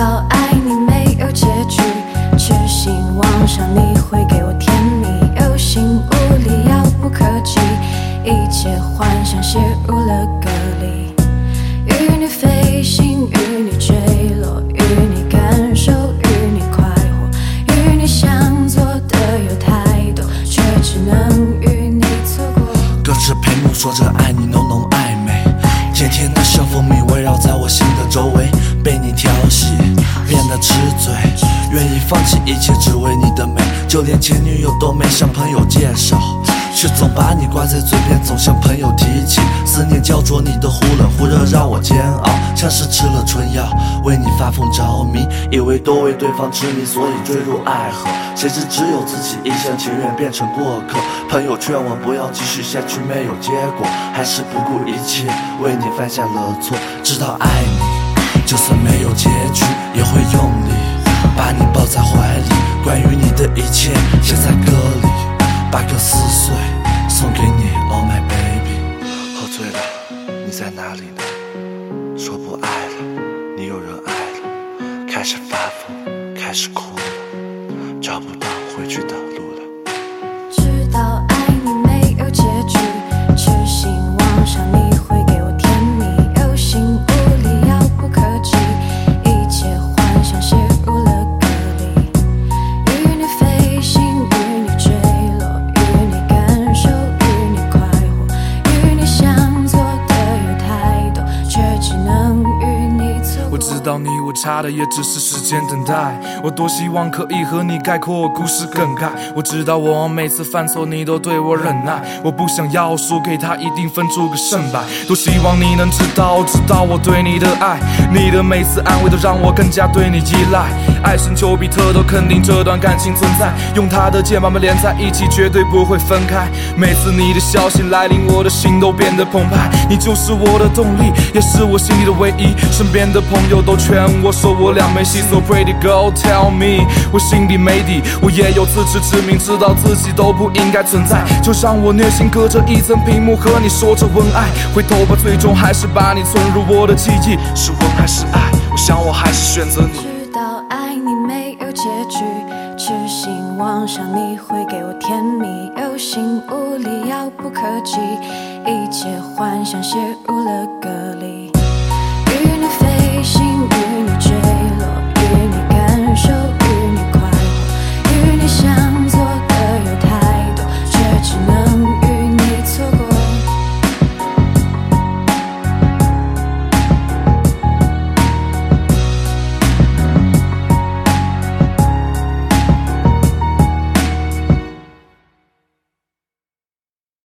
道爱你没有结局，痴心妄想你会给我甜蜜，有心无力遥不可及，一切幻想写入了歌里。与你飞行，与你坠落，与你感受，与你快活，与你想做的有太多，却只能与你错过。 隔着屏幕说着爱你，浓浓暧昧，甜甜的像蜂蜜围绕在我心的周围，被你调戏，变得痴醉，愿意放弃一切只为你的美，就连前女友都没向朋友介绍，却总把你挂在嘴边，总向朋友提起。思念焦灼，你的忽冷忽热让我煎熬，像是吃了春药，为你发疯着迷，以为多为对方痴迷，所以坠入爱河。谁知只有自己一厢情愿变成过客。朋友劝我不要继续下去，没有结果，还是不顾一切为你犯下了错。知道爱你，就算没有结局，也会用力把你抱在怀里。关于你的一切写在歌里，把歌撕碎送给你 ，Oh my baby。喝醉了，你在哪里呢？说不爱了，你有人爱了，开始发疯，开始哭了，找不到回去的路了。 知道爱你没有结局，痴心妄想你会给我甜蜜，有心无力遥不可及，一切幻想写入了歌里。与你飞行，与你坠落，与你感受，与你快活，与你想做的有太多，却只能与你错过。 我知道你我差的也只是时间等待，我多希望可以和你概括故事梗概。我知道我每次犯错你都对我忍耐，我不想要输给他一定分出个胜败。多希望你能知道我对你的爱，你的每次安慰都让我更加对你依赖。爱神丘比特都肯定这段感情存在，用他的剑把我们连在一起，绝对不会分开。每次你的消息来临，我的心都变得澎湃，你就是我的动力，也是我心里的唯一。身边的朋友都劝我说我俩没戏 ，So pretty girl tell me， 我心里没底，我也有自知之明，知道自己都不应该存在，就让我虐心隔着一层屏幕和你说着文爱，回头吧，最终还是把你存入我的记忆，是文还是爱？我想我还是选择你。 知道爱你没有结局，痴心妄想你会给我甜蜜，有心无力遥不可及，一切幻想写入了歌。